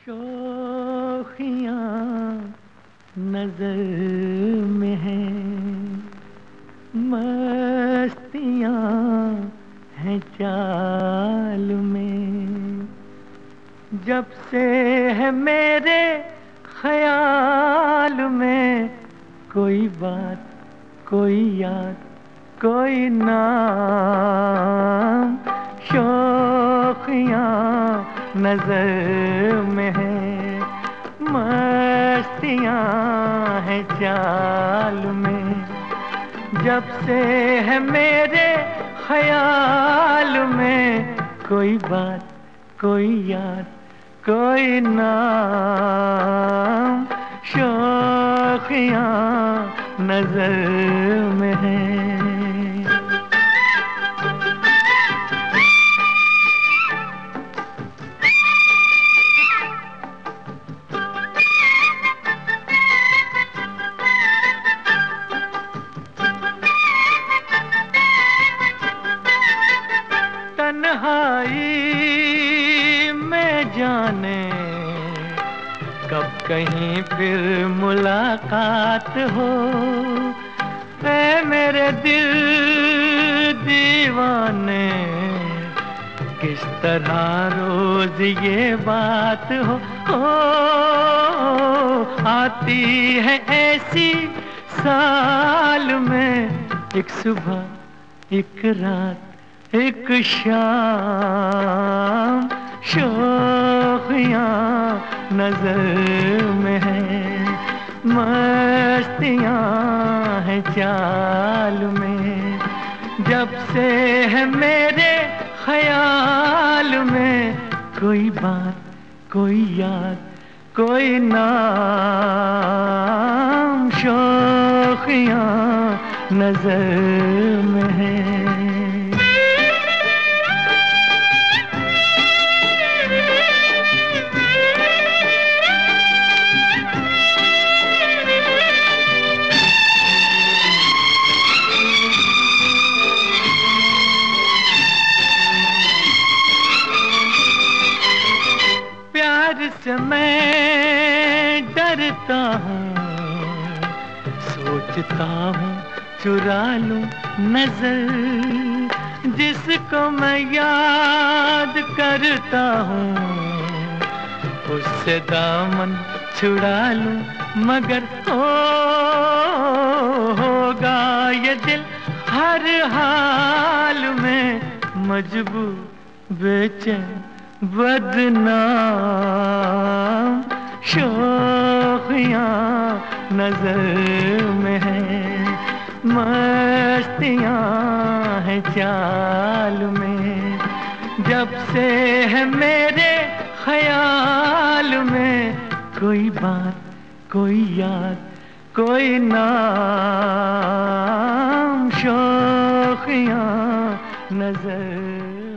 शोखियाँ नजर में हैं, मस्तियाँ हैं चाल में। जब से है मेरे ख्याल में कोई बात, कोई याद, कोई नाम, शोखियाँ नजर में है, मस्तियाँ हैं चाल में। जब से है मेरे ख्याल में कोई बात, कोई याद, कोई नाम, शोखियाँ नजर में है। तन्हाई में जाने कब कहीं फिर मुलाकात हो। ऐ मेरे दिल दीवाने, किस तरह रोज ये बात हो। आती है ऐसी साल में, एक सुबह, एक रात, एक शाम, शोखियाँ नजर में है, मस्तियाँ हैं चाल में। जब से है मेरे ख्याल में कोई बात, कोई याद, कोई नाम, शोखियाँ नजर में है। प्यार से मैं डरता हूँ, सोचता हूँ चुरा लूं नजर। जिसको मैं याद करता हूँ, उससे दामन छुड़ा लूं, मगर होगा ये दिल हर हाल में मजबूर, बेचैन, बदनाम, शोखियाँ नजर में है, मस्तियाँ हैं चाल में। जब से है मेरे ख्याल में कोई बात, कोई याद, कोई नाम, शोखियाँ नजर